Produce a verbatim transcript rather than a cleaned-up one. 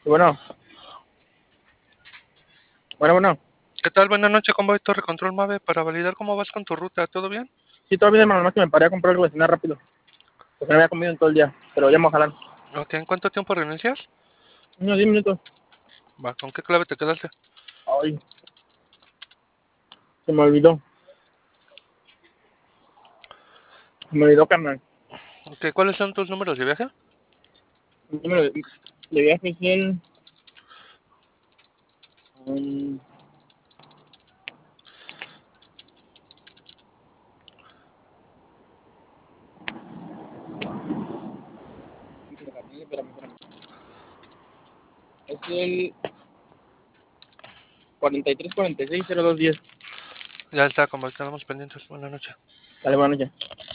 Y bueno, bueno, bueno. ¿Qué tal? Buenas noches, Convoy Torre Control Mave, para validar cómo vas con tu ruta. ¿Todo bien? Sí, todo bien, hermano, más que me paré a comprar algo de cenar rápido. Porque no había comido en todo el día. Pero ya me voy a jalar. Ok, ¿en cuánto tiempo reinicias? Unos diez minutos. Va, ¿con qué clave te quedaste? Ay, se me olvidó. Se me olvidó, carnal. Ok, ¿cuáles son tus números de viaje? El número de, de viaje es el... Um, espérame, espérame. Es el cuarenta y tres cuarenta y seis cero dos diez. Ya está, Convoy, quedamos pendientes. Buenas noches. Dale, buenas noches.